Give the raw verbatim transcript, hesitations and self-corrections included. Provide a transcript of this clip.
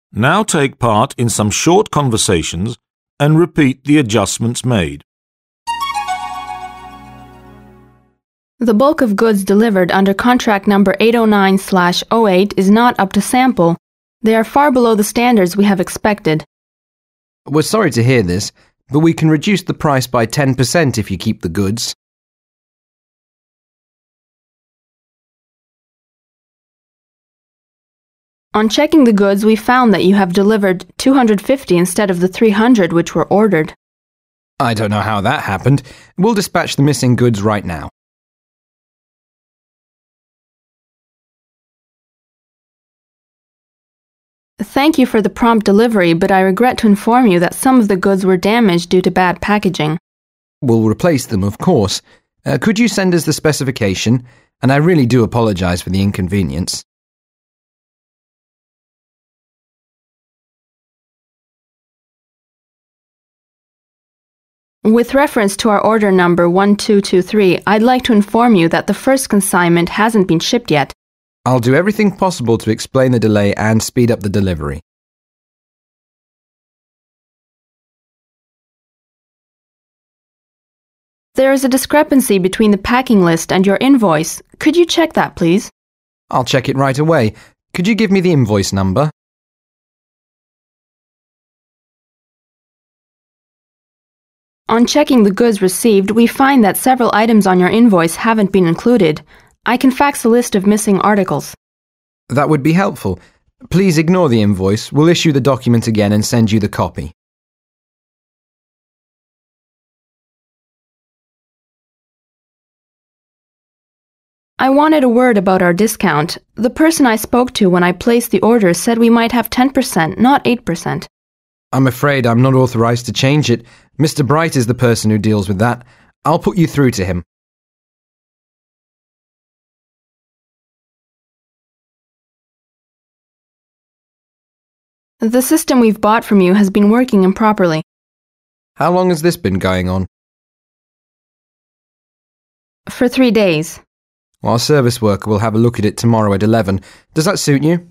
Now take part in some short conversations and repeat the adjustments made. The bulk of goods delivered under contract number eight oh nine slash oh eight is not up to sample. They are far below the standards we have expected. We're sorry to hear this, but we can reduce the price by ten percent if you keep the goods. On checking the goods, we found that you have delivered two hundred fifty instead of the three hundred which were ordered. I don't know how that happened. We'll dispatch the missing goods right now. Thank you for the prompt delivery, but I regret to inform you that some of the goods were damaged due to bad packaging. We'll replace them, of course. Uh, could you send us the specification? And I really do apologize for the inconvenience. With reference to our order number one two two three, I'd like to inform you that the first consignment hasn't been shipped yet. I'll do everything possible to explain the delay and speed up the delivery. There is a discrepancy between the packing list and your invoice. Could you check that, please? I'll check it right away. Could you give me the invoice number? On checking the goods received, we find that several items on your invoice haven't been included. I can fax a list of missing articles. That would be helpful. Please ignore the invoice. We'll issue the document again and send you the copy. I wanted a word about our discount. The person I spoke to when I placed the order said we might have ten percent, not eight percent. I'm afraid I'm not authorized to change it. Mister Bright is the person who deals with that. I'll put you through to him. The system we've bought from you has been working improperly. How long has this been going on? For three days. Well, our service worker will have a look at it tomorrow at eleven. Does that suit you?